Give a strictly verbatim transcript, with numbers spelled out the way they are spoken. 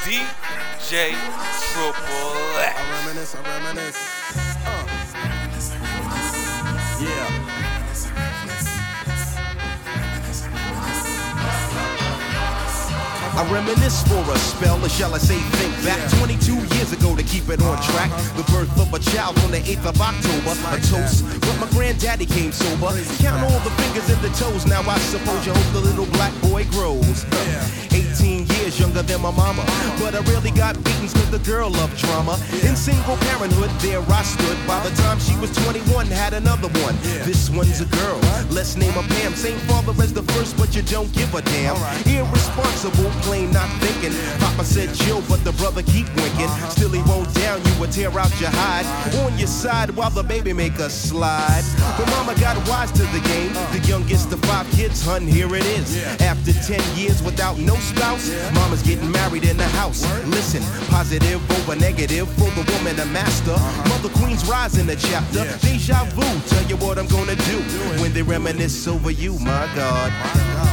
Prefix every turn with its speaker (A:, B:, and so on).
A: D J Triple X.
B: I reminisce, I reminisce. Uh. Yeah. I reminisce for a spell, or shall I say think back twenty-two years ago to keep it on track. The birth of a child on the eighth of October, a toast, but my granddaddy came sober. Count all the fingers and the toes, now I suppose you hope the little black boy grows. eighteen years younger than my mama, but I really got beatings cause the girl loved drama. In single parenthood, there I stood. By the time she was twenty-one, had another one. This one's a girl, let's name her Pam. Same father as the first, but you don't give a damn. Irresponsible, plain not thinking. Papa said chill, but the brother keep winking. Still he won't down you or tear out your hide. On your side while the baby make a slide. But mama got wise to the game. The youngest of five kids, hun, here it is. After ten years without no spouse, mama's getting married in the house. Listen, positive over negative for the woman a master. Mother Queen's rise in the chapter. Deja vu, tell you what I'm gonna do when they reminisce over you, my God.